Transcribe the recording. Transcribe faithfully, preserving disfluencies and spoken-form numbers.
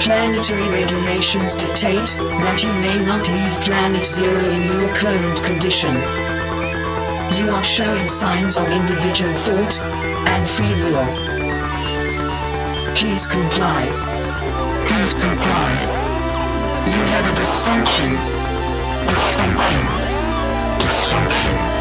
Planetary regulations dictate that you may not leave Planet Zero in your current condition. You are showing signs of individual thought and free will. Please comply. Please comply. You have a dysfunction. Dysfunction. Dysfunction.